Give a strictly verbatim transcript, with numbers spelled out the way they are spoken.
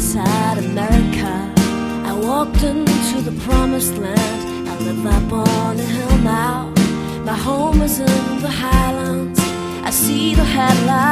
inside America. I walked into the promised land. I live up on a hill now. My home is in the highlands. I see the headlights